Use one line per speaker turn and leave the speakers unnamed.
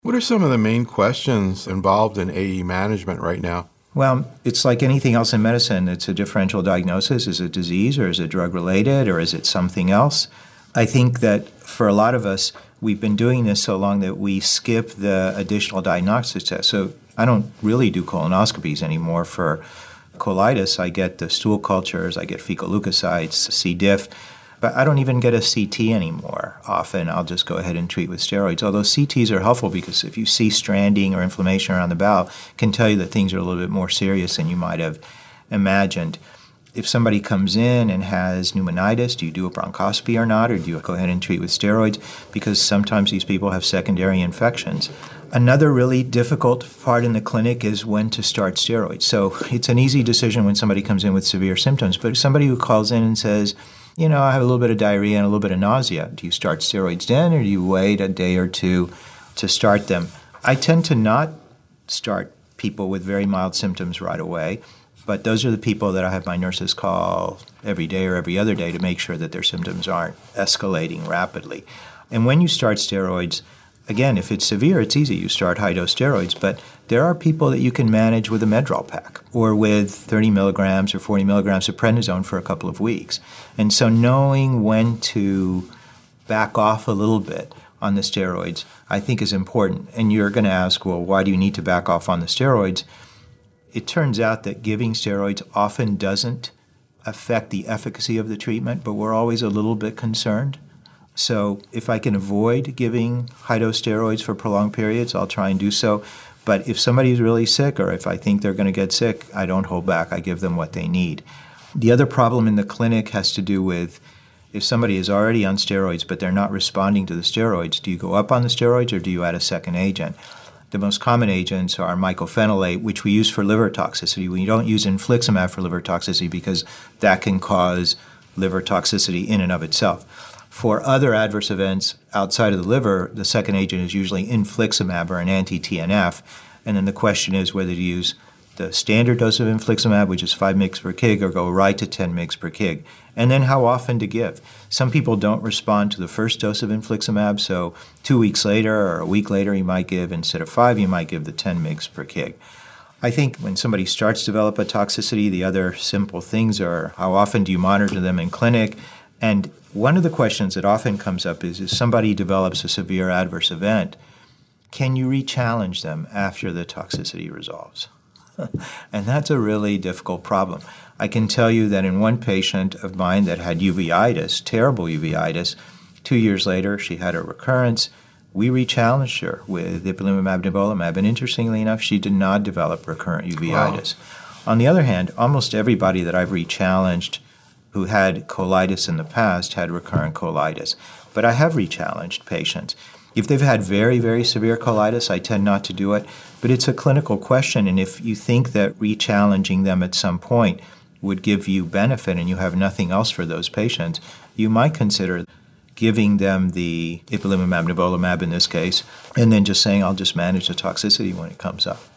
What are some of the main questions involved in AE management right now?
Well, it's like anything else in medicine. It's a differential diagnosis. Is it disease or is it drug-related or is it something else? I think that for a lot of us, we've been doing this so long that we skip the additional diagnostics test. So I don't really do colonoscopies anymore for colitis. I get the stool cultures, I get fecal leukocytes, C. diff, but I don't even get a CT anymore. Often I'll just go ahead and treat with steroids, although CTs are helpful because if you see stranding or inflammation around the bowel, it can tell you that things are a little bit more serious than you might have imagined. If somebody comes in and has pneumonitis, do you do a bronchoscopy or not, or do you go ahead and treat with steroids? Because sometimes these people have secondary infections. Another really difficult part in the clinic is when to start steroids. So it's an easy decision when somebody comes in with severe symptoms, but somebody who calls in and says, I have a little bit of diarrhea and a little bit of nausea, do you start steroids then, or do you wait a day or two to start them? I tend to not start people with very mild symptoms right away. But those are the people that I have my nurses call every day or every other day to make sure that their symptoms aren't escalating rapidly. And when you start steroids, again, if it's severe, it's easy. You start high-dose steroids. But there are people that you can manage with a Medrol pack or with 30 milligrams or 40 milligrams of prednisone for a couple of weeks. And so knowing when to back off a little bit on the steroids, I think is important. And you're going to ask, well, why do you need to back off on the steroids? It turns out that giving steroids often doesn't affect the efficacy of the treatment, but we're always a little bit concerned. So if I can avoid giving high-dose steroids for prolonged periods, I'll try and do so. But if somebody's really sick or if I think they're going to get sick, I don't hold back. I give them what they need. The other problem in the clinic has to do with if somebody is already on steroids but they're not responding to the steroids, do you go up on the steroids or do you add a second agent? The most common agents are mycophenolate, which we use for liver toxicity. We don't use infliximab for liver toxicity because that can cause liver toxicity in and of itself. For other adverse events outside of the liver, the second agent is usually infliximab or an anti-TNF. And then the question is whether to use the standard dose of infliximab, which is 5 mg per kg, or go right to 10 mg per kg. And then how often to give. Some people don't respond to the first dose of infliximab, so 2 weeks later or a week later you might give, instead of 5, you might give the 10 mg per kg. I think when somebody starts to develop a toxicity, the other simple things are how often do you monitor them in clinic? And one of the questions that often comes up is if somebody develops a severe adverse event, can you re-challenge them after the toxicity resolves? And that's a really difficult problem. I can tell you that in one patient of mine that had uveitis, terrible uveitis, 2 years later she had a recurrence. We re-challenged her with ipilimumab nivolumab, and interestingly enough, she did not develop recurrent uveitis. Wow. On the other hand, almost everybody that I've re-challenged who had colitis in the past had recurrent colitis. But I have re-challenged patients. If they've had very, very severe colitis, I tend not to do it. But it's a clinical question, and if you think that re-challenging them at some point would give you benefit and you have nothing else for those patients, you might consider giving them the ipilimumab nivolumab in this case, and then just saying, I'll just manage the toxicity when it comes up.